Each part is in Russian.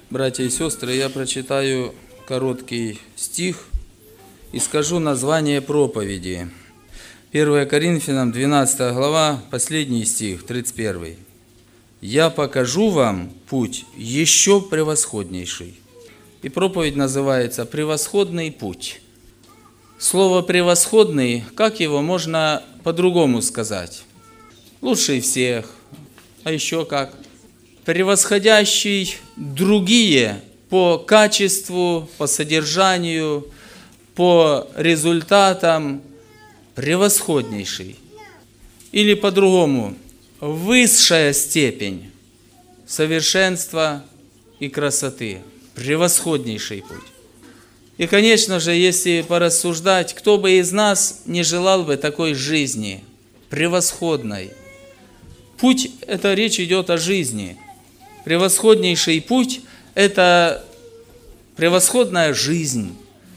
Братья и сестры, я прочитаю короткий стих и скажу название проповеди. 1 Коринфянам, 12 глава, последний стих, 31. «Я покажу вам путь еще превосходнейший». И проповедь называется «Превосходный путь». Слово «превосходный», как его можно по-другому сказать? Лучший всех, а еще как? Превосходящий другие по качеству, по содержанию, по результатам, превосходнейший. Или по-другому, высшая степень совершенства и красоты, превосходнейший путь. И, конечно же, если порассуждать, кто бы из нас не желал бы такой жизни, превосходной. Путь – это речь идет о жизни. Превосходнейший путь – это превосходная жизнь.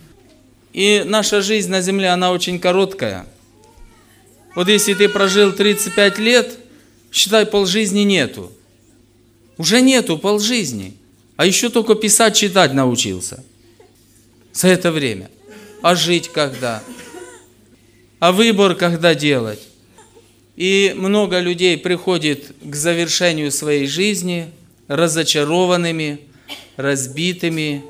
И наша жизнь на земле, она очень короткая. Вот если ты прожил 35 лет, считай, полжизни нету. Уже нету полжизни. А еще только писать, читать научился. За это время. А жить когда? А выбор когда делать? И много людей приходит к завершению своей жизни разочарованными, разбитыми,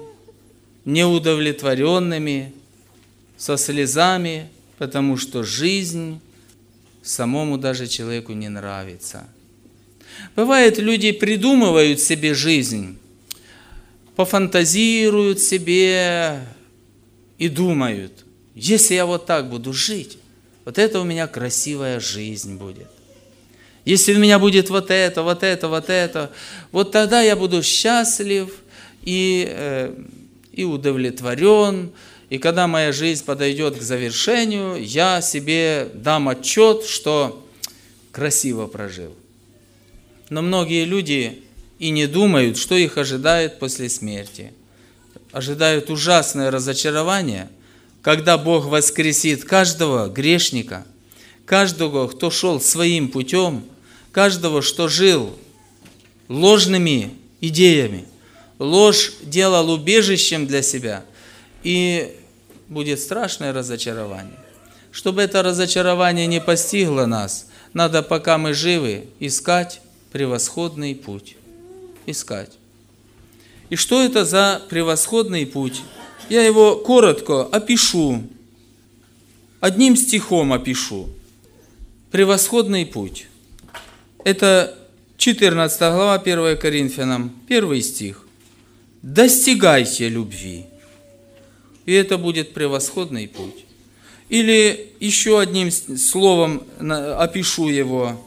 неудовлетворенными, со слезами, потому что жизнь самому даже человеку не нравится. Бывает, люди придумывают себе жизнь, пофантазируют себе и думают, если я вот так буду жить, вот это у меня красивая жизнь будет. Если у меня будет вот это, вот тогда я буду счастлив и удовлетворен. И когда моя жизнь подойдет к завершению, я себе дам отчет, что красиво прожил. Но многие люди и не думают, что их ожидает после смерти. Ожидают ужасное разочарование, когда Бог воскресит каждого грешника, каждого, кто шел своим путем, каждого, что жил ложными идеями, ложь делал убежищем для себя, и будет страшное разочарование. Чтобы это разочарование не постигло нас, надо, пока мы живы, искать превосходный путь. Искать. И что это за превосходный путь? Я его коротко опишу, одним стихом опишу. Превосходный путь. Это 14 глава 1 Коринфянам, 1 стих. «Достигайте любви». И это будет превосходный путь. Или еще одним словом опишу его.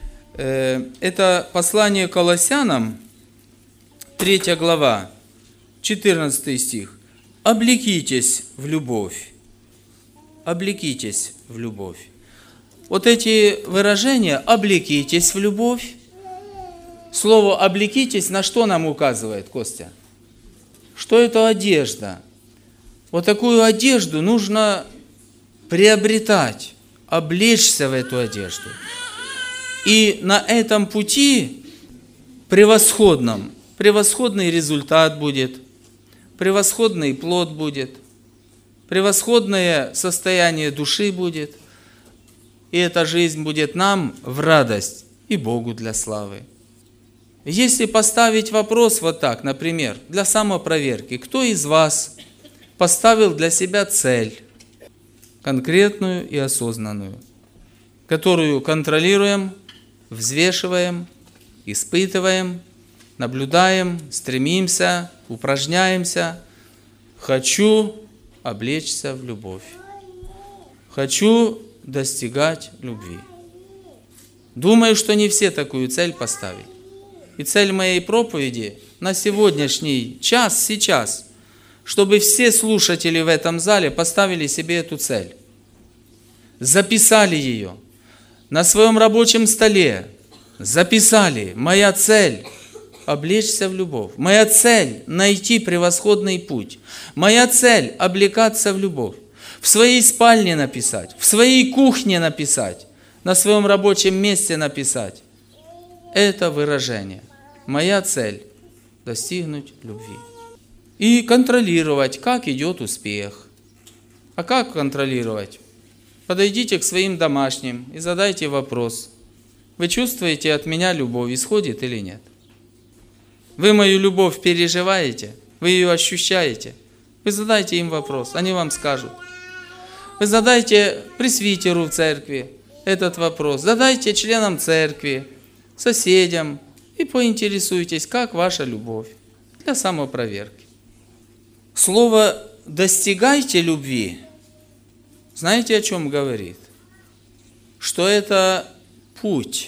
Это послание Колоссянам, 3 глава, 14 стих. «Облекитесь в любовь». Облекитесь в любовь. Вот эти выражения «облекитесь в любовь». Слово «облекитесь» на что нам указывает, Костя? Что это одежда. Вот такую одежду нужно приобретать, облечься в эту одежду. И на этом пути превосходном, превосходный результат будет, превосходный плод будет, превосходное состояние души будет, и эта жизнь будет нам в радость и Богу для славы. Если поставить вопрос вот так, например, для самопроверки, кто из вас поставил для себя цель, конкретную и осознанную, которую контролируем, взвешиваем, испытываем, наблюдаем, стремимся, упражняемся. Хочу облечься в любовь. Хочу достигать любви. Думаю, что не все такую цель поставили. И цель моей проповеди на сегодняшний час, сейчас, чтобы все слушатели в этом зале поставили себе эту цель. Записали ее на своем рабочем столе. Записали. Моя цель – облечься в любовь. Моя цель – найти превосходный путь. Моя цель – облекаться в любовь. В своей спальне написать, в своей кухне написать, на своем рабочем месте написать. Это выражение. Моя цель достигнуть любви. И контролировать, как идет успех. А как контролировать? Подойдите к своим домашним и задайте вопрос. Вы чувствуете от меня любовь, исходит или нет? Вы мою любовь переживаете? Вы ее ощущаете? Вы задайте им вопрос, они вам скажут. Вы задайте пресвитеру в церкви этот вопрос, задайте членам церкви, соседям и поинтересуйтесь, как ваша любовь для самопроверки. Слово «достигайте любви», знаете, о чем говорит? Что это путь.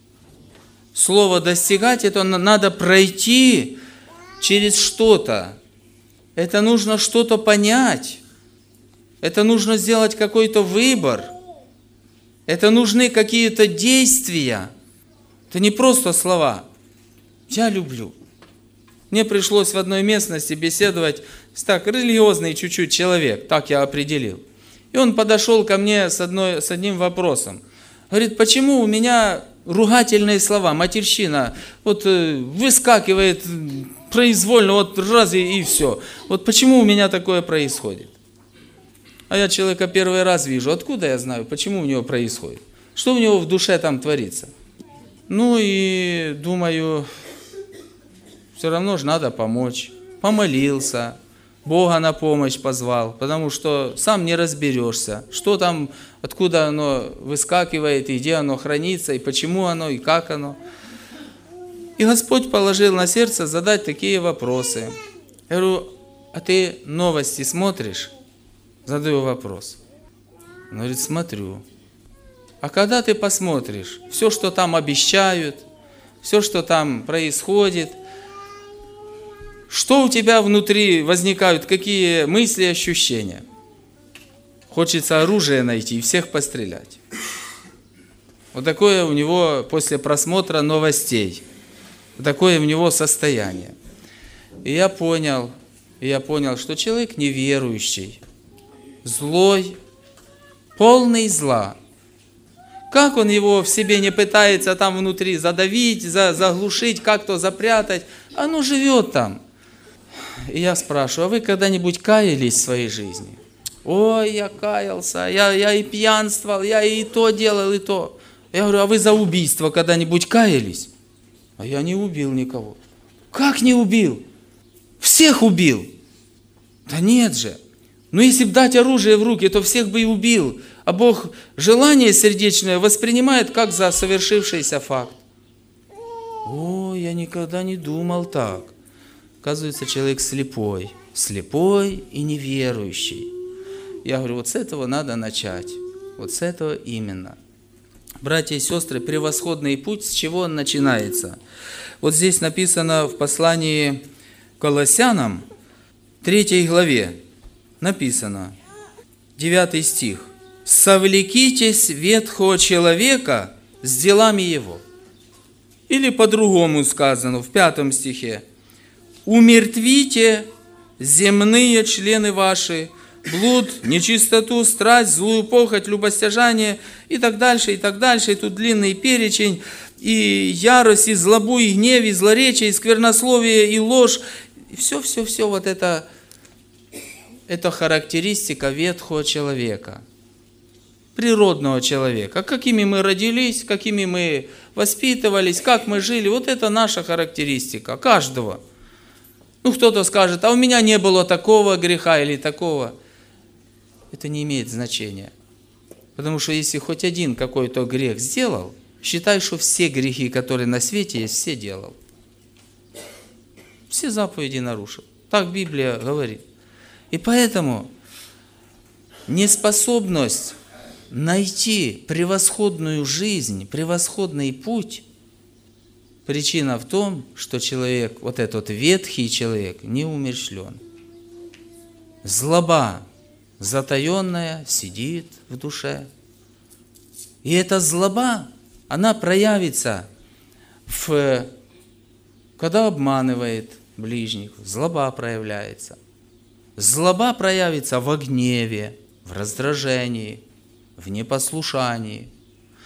Слово «достигать» – это надо пройти через что-то. Это нужно что-то понять. Это нужно сделать какой-то выбор. Это нужны какие-то действия. Это не просто слова. Я люблю. Мне пришлось в одной местности беседовать с так религиозный чуть-чуть человек, так я определил. И он подошел ко мне с одним вопросом. Говорит, почему у меня ругательные слова, матерщина, вот выскакивает произвольно, вот раз и все. Вот почему у меня такое происходит? А я человека первый раз вижу. Откуда я знаю, почему у него происходит? Что у него в душе там творится? Ну и думаю, все равно же надо помочь. Помолился, Бога на помощь позвал, потому что сам не разберешься, что там, откуда оно выскакивает, и где оно хранится, и почему оно, и как оно. И Господь положил на сердце задать такие вопросы. Я говорю, а ты новости смотришь? Задаю вопрос. Он говорит, смотрю. А когда ты посмотришь, все, что там обещают, все, что там происходит, что у тебя внутри возникают, какие мысли, ощущения? Хочется оружие найти и всех пострелять. Вот такое у него после просмотра новостей. Вот такое у него состояние. И я понял, что человек неверующий, злой, полный зла. Как он его в себе не пытается там внутри задавить, заглушить, как-то запрятать, оно живет там. И я спрашиваю, а вы когда-нибудь каялись в своей жизни? Ой, я каялся, я и пьянствовал, я и то делал, и то. Я говорю, а вы за убийство когда-нибудь каялись? А я не убил никого. Как не убил? Всех убил. Да нет же. Ну если бы дать оружие в руки, то всех бы и убил. А Бог желание сердечное воспринимает как за совершившийся факт. О, я никогда не думал так. Оказывается, человек слепой. Слепой и неверующий. Я говорю, вот с этого надо начать. Вот с этого именно. Братья и сестры, превосходный путь, с чего он начинается? Вот здесь написано в послании к Колоссянам, 3 главе, написано, 9 стих. «Совлекитесь ветхого человека с делами его». Или по-другому сказано, в 5 стихе. «Умертвите земные члены ваши, блуд, нечистоту, страсть, злую похоть, любостяжание» и так дальше, и так дальше. И тут длинный перечень. И ярость, и злобу, и гнев, и злоречие, и сквернословие, и ложь. И все вот это характеристика ветхого человека. Природного человека. Какими мы родились, какими мы воспитывались, как мы жили. Вот это наша характеристика. Каждого. Ну, кто-то скажет, а у меня не было такого греха или такого. Это не имеет значения. Потому что если хоть один какой-то грех сделал, считай, что все грехи, которые на свете есть, все делал. Все заповеди нарушил. Так Библия говорит. И поэтому неспособность найти превосходную жизнь, превосходный путь, причина в том, что человек, вот этот ветхий человек, не умерщвлен. Злоба затаенная сидит в душе. И эта злоба, она проявится, когда обманывает ближних, злоба проявляется. Злоба проявится в гневе, в раздражении, в непослушании.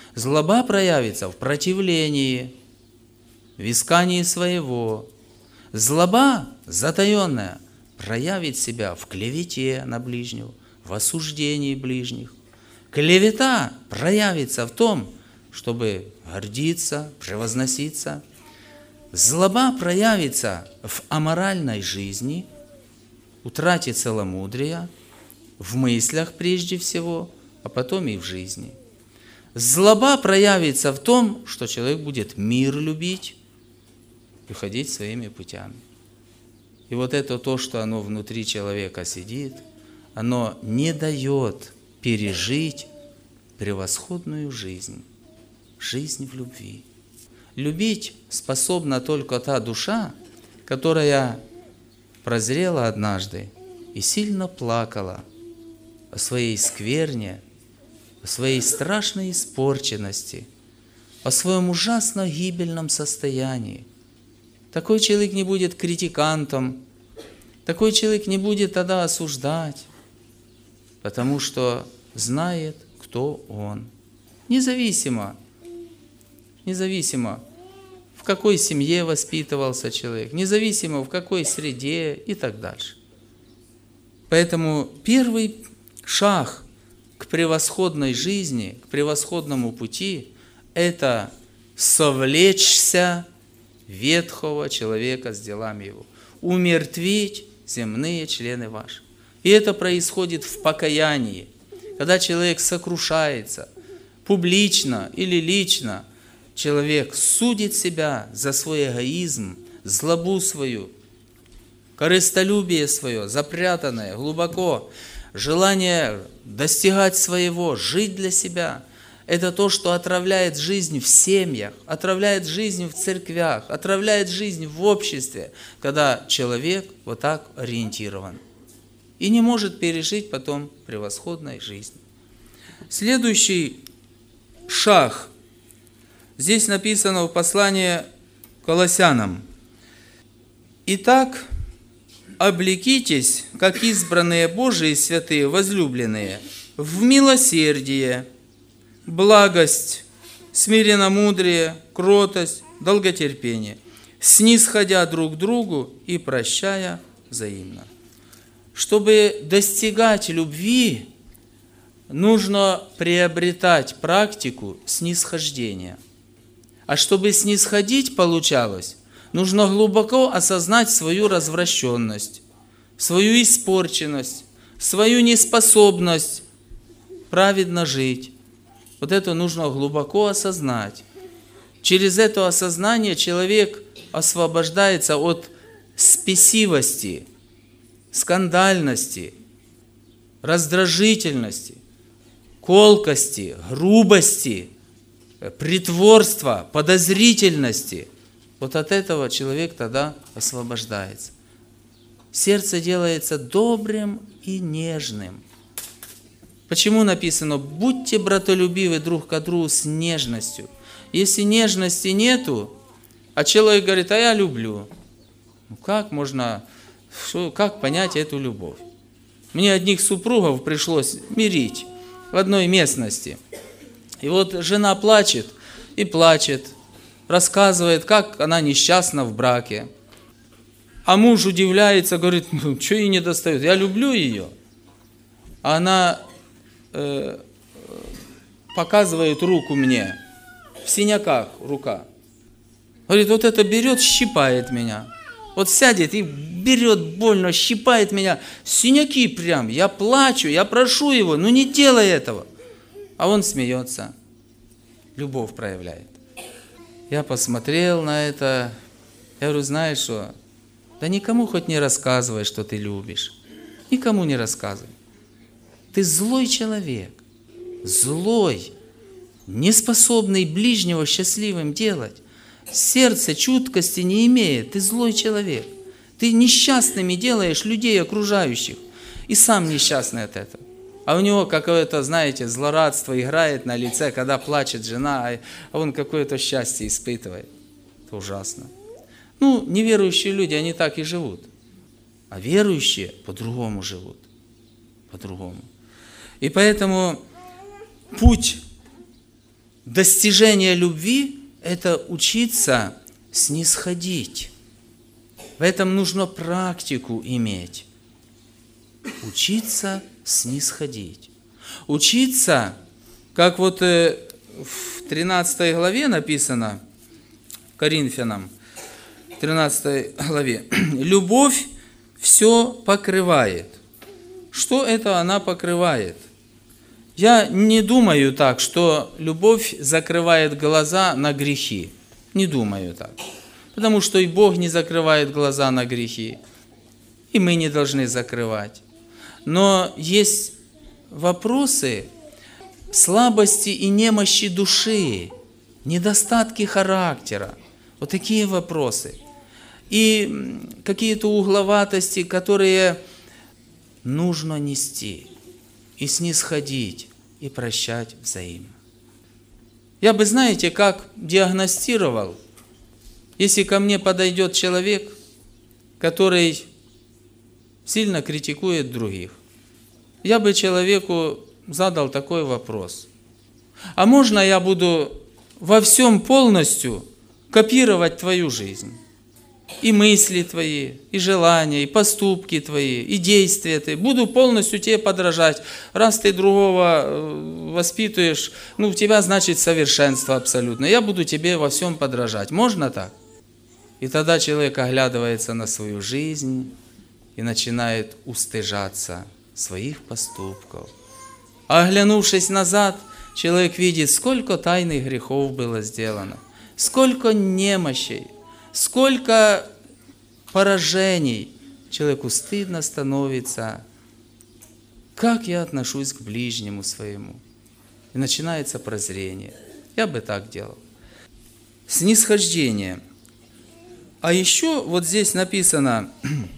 Злоба проявится в противлении, в искании своего. Злоба затаенная проявит себя в клевете на ближнего, в осуждении ближних. Клевета проявится в том, чтобы гордиться, превозноситься. Злоба проявится в аморальной жизни, утрате целомудрия, в мыслях прежде всего, а потом и в жизни. Злоба проявится в том, что человек будет мир любить и ходить своими путями. И вот это то, что оно внутри человека сидит, оно не дает пережить превосходную жизнь, жизнь в любви. Любить способна только та душа, которая прозрела однажды и сильно плакала о своей скверне, о своей страшной испорченности, о своем ужасно гибельном состоянии. Такой человек не будет критикантом, такой человек не будет тогда осуждать, потому что знает, кто он. Независимо, в какой семье воспитывался человек, независимо, в какой среде и так дальше. Поэтому первый шаг к превосходной жизни, к превосходному пути – это совлечься ветхого человека с делами его, умертвить земные члены ваши. И это происходит в покаянии, когда человек сокрушается, публично или лично, человек судит себя за свой эгоизм, злобу свою, корыстолюбие свое, запрятанное глубоко, желание достигать своего, жить для себя. Это то, что отравляет жизнь в семьях, отравляет жизнь в церквях, отравляет жизнь в обществе, когда человек вот так ориентирован и не может пережить потом превосходной жизни. Следующий шаг. Здесь написано в послании к Колоссянам. Итак, облекитесь, как избранные Божии святые, возлюбленные, в милосердие, благость, смиренномудрие, кротость, долготерпение, снисходя друг к другу и прощая взаимно. Чтобы достигать любви, нужно приобретать практику снисхождения. А чтобы снисходить получалось, нужно глубоко осознать свою развращенность, свою испорченность, свою неспособность праведно жить. Вот это нужно глубоко осознать. Через это осознание человек освобождается от спесивости, скандальности, раздражительности, колкости, грубости, притворства, подозрительности. Вот от этого человек тогда освобождается. Сердце делается добрым и нежным. Почему написано: будьте братолюбивы друг к другу с нежностью? Если нежности нету, а человек говорит: а я люблю. Ну как понять эту любовь? Мне одних супругов пришлось мирить в одной местности. И вот жена плачет и плачет, рассказывает, как она несчастна в браке. А муж удивляется, говорит: ну, что ей не достает? Я люблю ее. А она показывает руку мне, в синяках рука. Говорит: вот это берет, щипает меня. Вот сядет и берет больно, щипает меня. Синяки прям. Я плачу, я прошу его, ну не делай этого. А он смеется. Любовь проявляет. Я посмотрел на это. Я говорю: знаешь что? Да никому хоть не рассказывай, что ты любишь. Никому не рассказывай. Ты злой человек. Злой. Неспособный ближнего счастливым делать. Сердце чуткости не имеет. Ты злой человек. Ты несчастными делаешь людей окружающих. И сам несчастный от этого. А у него какое-то, знаете, злорадство играет на лице, когда плачет жена, а он какое-то счастье испытывает. Это ужасно. Ну, неверующие люди, они так и живут. А верующие по-другому живут. По-другому. И поэтому путь достижения любви – это учиться снисходить. В этом нужно практику иметь. Учиться снисходить. Учиться, как вот в 13 главе написано, Коринфянам, 13 главе, любовь все покрывает. Что это она покрывает? Я не думаю так, что любовь закрывает глаза на грехи. Не думаю так. Потому что и Бог не закрывает глаза на грехи, и мы не должны закрывать. Но есть вопросы слабости и немощи души, недостатки характера. Вот такие вопросы. И какие-то угловатости, которые нужно нести и снисходить, и прощать взаимно. Я бы, знаете, как диагностировал, если ко мне подойдет человек, который сильно критикует других. Я бы человеку задал такой вопрос. А можно я буду во всем полностью копировать твою жизнь? И мысли твои, и желания, и поступки твои, и действия твои. Буду полностью тебе подражать. Раз ты другого воспитываешь, у тебя значит совершенство абсолютно. Я буду тебе во всем подражать. Можно так? И тогда человек оглядывается на свою жизнь и начинает устыжаться своих поступков. А оглянувшись назад, человек видит, сколько тайных грехов было сделано, сколько немощей, сколько поражений. Человеку стыдно становится, как я отношусь к ближнему своему. И начинается прозрение. Я бы так делал. Снисхождение. А еще вот здесь написано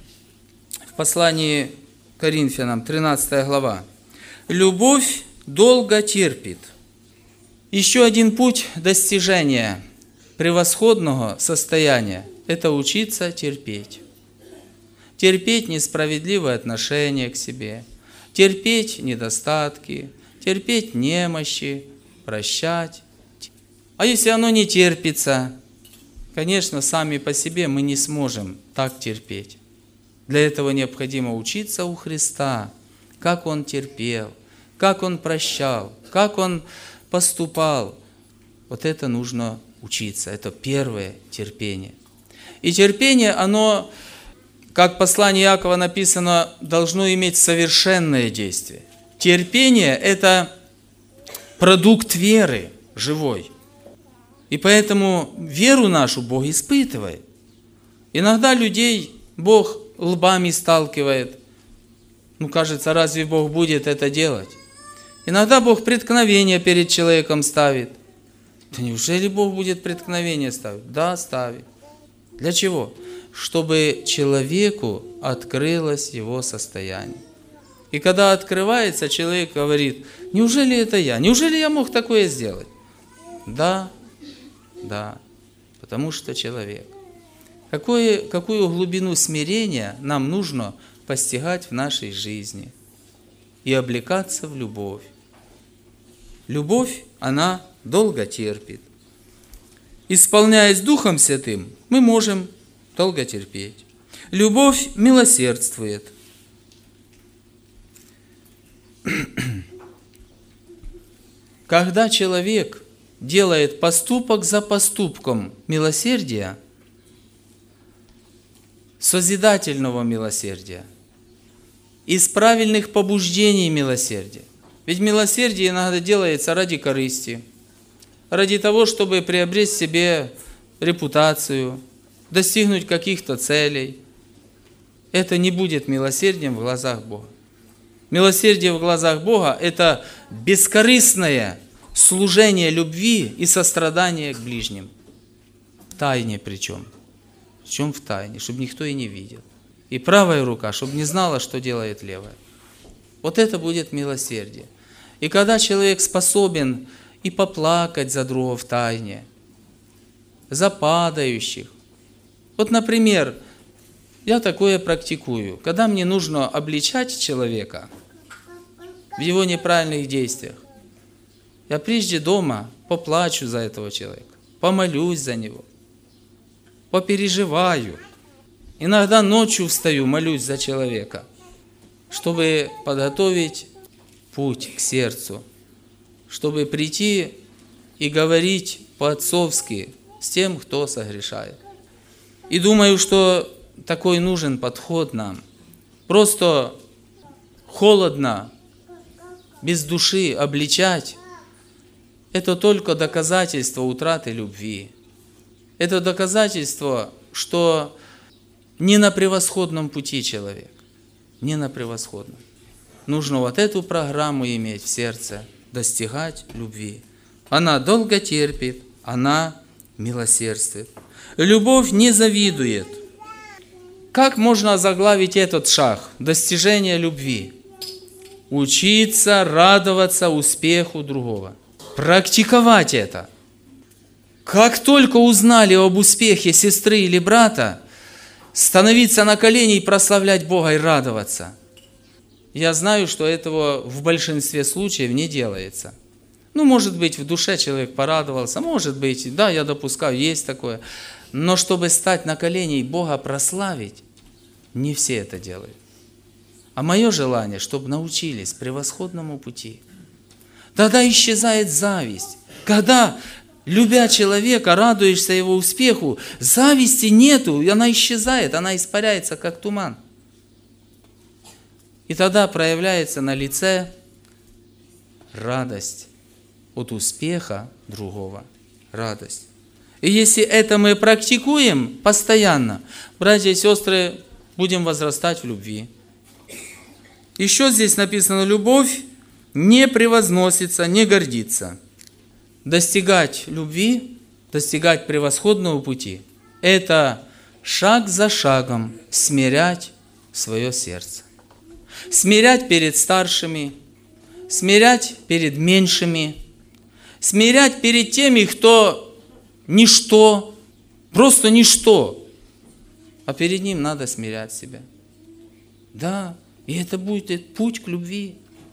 в послании к Коринфянам, 13 глава. Любовь долго терпит. Еще один путь достижения превосходного состояния – это учиться терпеть. Терпеть несправедливое отношение к себе, терпеть недостатки, терпеть немощи, прощать. А если оно не терпится, конечно, сами по себе мы не сможем так терпеть. Для этого необходимо учиться у Христа, как Он терпел, как Он прощал, как Он поступал. Вот это нужно учиться. Это первое терпение. И терпение, оно, как в послании Иакова написано, должно иметь совершенное действие. Терпение – это продукт веры живой. И поэтому веру нашу Бог испытывает. Иногда людей Бог лбами сталкивает. Кажется, разве Бог будет это делать? Иногда Бог преткновение перед человеком ставит. Да неужели Бог будет преткновение ставить? Да, ставит. Для чего? Чтобы человеку открылось его состояние. И когда открывается, человек говорит, неужели это я? Неужели я мог такое сделать? Да, потому что человек. Какую глубину смирения нам нужно постигать в нашей жизни и облекаться в любовь. Любовь, она долго терпит. Исполняясь Духом Святым, мы можем долго терпеть. Любовь милосердствует. Когда человек делает поступок за поступком милосердия, созидательного милосердия, из правильных побуждений милосердия. Ведь милосердие иногда делается ради корысти, ради того, чтобы приобрести себе репутацию, достигнуть каких-то целей. Это не будет милосердием в глазах Бога. Милосердие в глазах Бога – это бескорыстное служение любви и сострадания к ближним. В тайне причем. Причем в тайне, чтобы никто и не видел. И правая рука, чтобы не знала, что делает левая. Вот это будет милосердие. И когда человек способен и поплакать за другого в тайне, за падающих. Вот, например, я такое практикую. Когда мне нужно обличать человека в его неправильных действиях, я прежде дома поплачу за этого человека, помолюсь за него, попереживаю. Иногда ночью встаю, молюсь за человека, чтобы подготовить путь к сердцу, чтобы прийти и говорить по-отцовски с тем, кто согрешает. И думаю, что такой нужен подход нам. Просто холодно, без души обличать – это только доказательство утраты любви. Это доказательство, что не на превосходном пути человек, не на превосходном. Нужно вот эту программу иметь в сердце, достигать любви. Она долго терпит, она милосердствует. Любовь не завидует. Как можно озаглавить этот шаг достижения любви? Учиться радоваться успеху другого. Практиковать это. Как только узнали об успехе сестры или брата, становиться на колени и прославлять Бога и радоваться. Я знаю, что этого в большинстве случаев не делается. Может быть, в душе человек порадовался, может быть, да, я допускаю, есть такое. Но чтобы стать на колени и Бога прославить, не все это делают. А мое желание, чтобы научились превосходному пути. Тогда исчезает зависть. Когда, любя человека, радуешься его успеху, зависти нету, и она исчезает, она испаряется, как туман. И тогда проявляется на лице радость от успеха другого. Радость. И если это мы практикуем постоянно, братья и сестры, будем возрастать в любви. Еще здесь написано: любовь не превозносится, не гордится. Достигать любви, достигать превосходного пути – это шаг за шагом смирять свое сердце. Смирять перед старшими, смирять перед меньшими, смирять перед теми, кто ничто, просто ничто. А перед ним надо смирять себя. Да, и это будет путь к любви.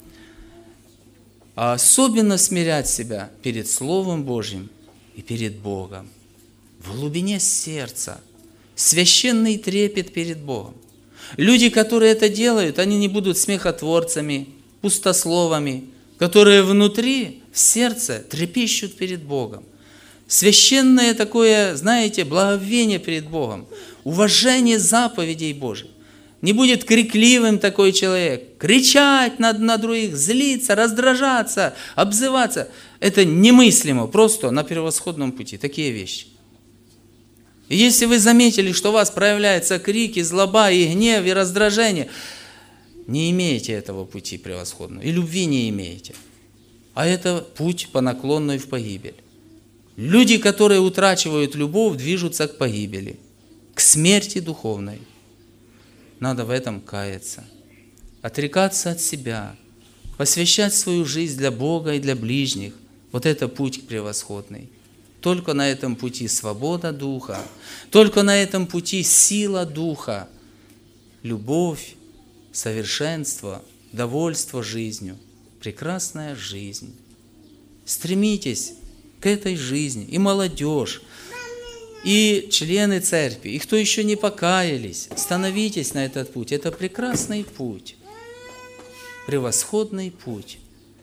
А особенно смирять себя перед Словом Божьим и перед Богом. В глубине сердца. Священный трепет перед Богом. Люди, которые это делают, они не будут смехотворцами, пустословами, которые внутри, в сердце, трепещут перед Богом. Священное такое, знаете, благовение перед Богом, уважение заповедей Божьих. Не будет крикливым такой человек, кричать на других, злиться, раздражаться, обзываться. Это немыслимо, просто на превосходном пути, такие вещи. И если вы заметили, что у вас проявляются крики, злоба и гнев, и раздражение, не имеете этого пути превосходного, и любви не имеете. А это путь по наклонной в погибель. Люди, которые утрачивают любовь, движутся к погибели, к смерти духовной. Надо в этом каяться, отрекаться от себя, посвящать свою жизнь для Бога и для ближних. Вот это путь превосходный. Только на этом пути свобода духа, только на этом пути сила духа, любовь, совершенство, довольство жизнью, прекрасная жизнь. Стремитесь к этой жизни, и молодежь, и члены церкви, и кто еще не покаялись, становитесь на этот путь. Это прекрасный путь, превосходный путь.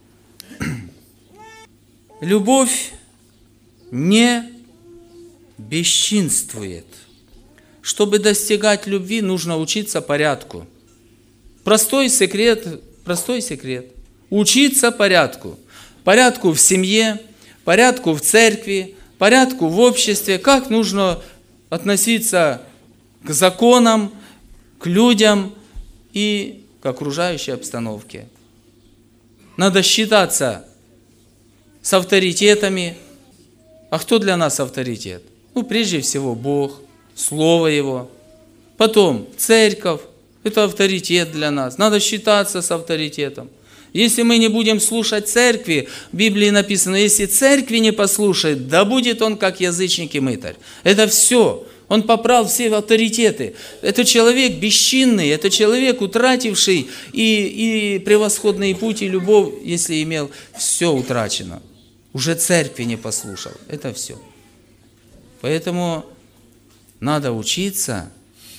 Любовь не бесчинствует. Чтобы достигать любви, нужно учиться порядку. Простой секрет. Учиться порядку. Порядку в семье, порядку в церкви, порядку в обществе, как нужно относиться к законам, к людям и к окружающей обстановке. Надо считаться с авторитетами. А кто для нас авторитет? Прежде всего Бог, Слово Его. Потом церковь, это авторитет для нас. Надо считаться с авторитетом. Если мы не будем слушать церкви, в Библии написано, если церкви не послушает, да будет он как язычник и мытарь. Это все. Он попрал все авторитеты. Это человек бесчинный, это человек, утративший и превосходный путь, и любовь, если имел, все утрачено. Уже церкви не послушал. Это все. Поэтому надо учиться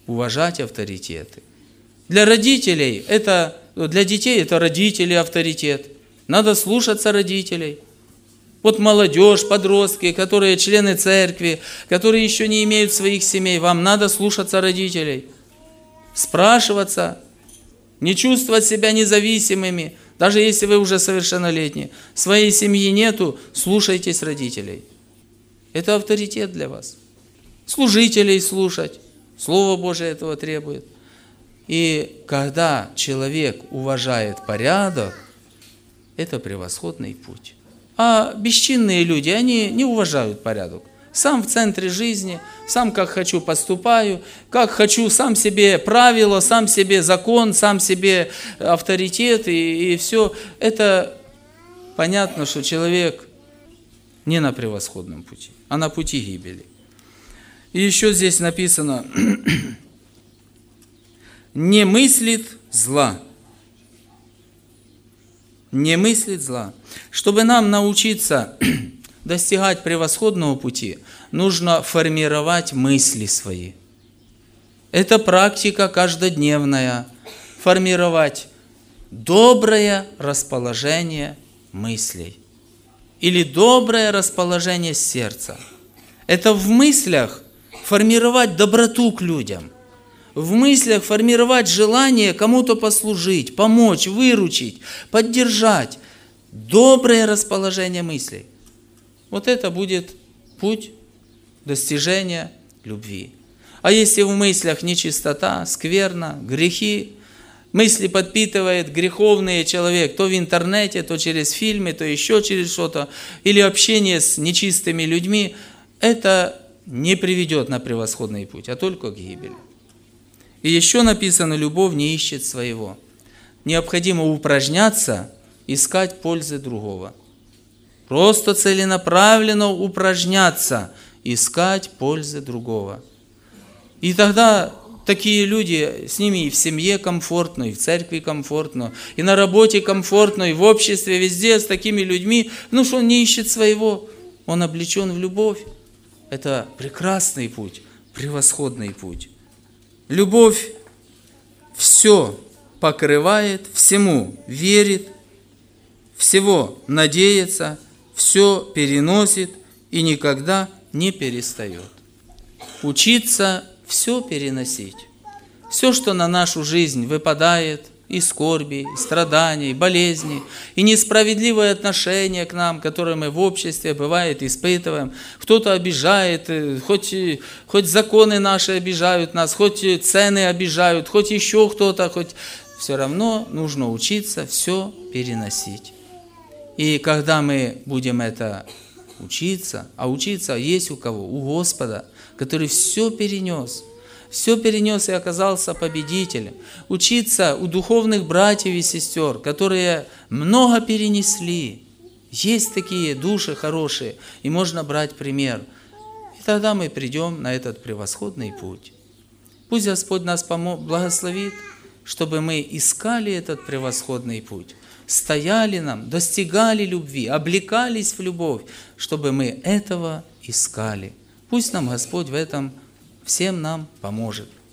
уважать авторитеты. Для детей это родители авторитет. Надо слушаться родителей. Вот молодежь, подростки, которые члены церкви, которые еще не имеют своих семей, вам надо слушаться родителей. Спрашиваться, не чувствовать себя независимыми, даже если вы уже совершеннолетние. Своей семьи нету, слушайтесь родителей. Это авторитет для вас. Служителей слушать. Слово Божие этого требует. И когда человек уважает порядок, это превосходный путь. А бесчинные люди, они не уважают порядок. Сам в центре жизни, сам как хочу поступаю, как хочу, сам себе правила, сам себе закон, сам себе авторитет и все. Это понятно, что человек не на превосходном пути, а на пути гибели. И еще здесь написано, не мыслит зла. Не мыслит зла. Чтобы нам научиться достигать превосходного пути, нужно формировать мысли свои. Это практика каждодневная. Формировать доброе расположение мыслей. Или доброе расположение сердца. Это в мыслях формировать доброту к людям. В мыслях формировать желание кому-то послужить, помочь, выручить, поддержать. Доброе расположение мыслей. Вот это будет путь достижения любви. А если в мыслях нечистота, скверна, грехи, мысли подпитывает греховный человек, то в интернете, то через фильмы, то еще через что-то, или общение с нечистыми людьми, это не приведет на превосходный путь, а только к гибели. И еще написано, любовь не ищет своего. Необходимо упражняться, искать пользы другого. Просто целенаправленно упражняться, искать пользы другого. И тогда такие люди, с ними и в семье комфортно, и в церкви комфортно, и на работе комфортно, и в обществе, везде с такими людьми. Ну что он не ищет своего, он облечен в любовь. Это прекрасный путь, превосходный путь. Любовь все покрывает, всему верит, всего надеется, все переносит и никогда не перестает. Учиться все переносить. Все, что на нашу жизнь выпадает, и скорби, и страданий, и болезни, и несправедливое отношение к нам, которое мы в обществе, бывает, испытываем. Кто-то обижает, хоть законы наши обижают нас, хоть цены обижают, хоть еще кто-то, хоть... Все равно нужно учиться все переносить. И когда мы будем это учиться, а учиться есть у кого? У Господа, который все перенес и оказался победителем. Учиться у духовных братьев и сестер, которые много перенесли. Есть такие души хорошие, и можно брать пример. И тогда мы придем на этот превосходный путь. Пусть Господь нас благословит, чтобы мы искали этот превосходный путь, стояли нам, достигали любви, облекались в любовь, чтобы мы этого искали. Пусть нам Господь в этом всем нам поможет.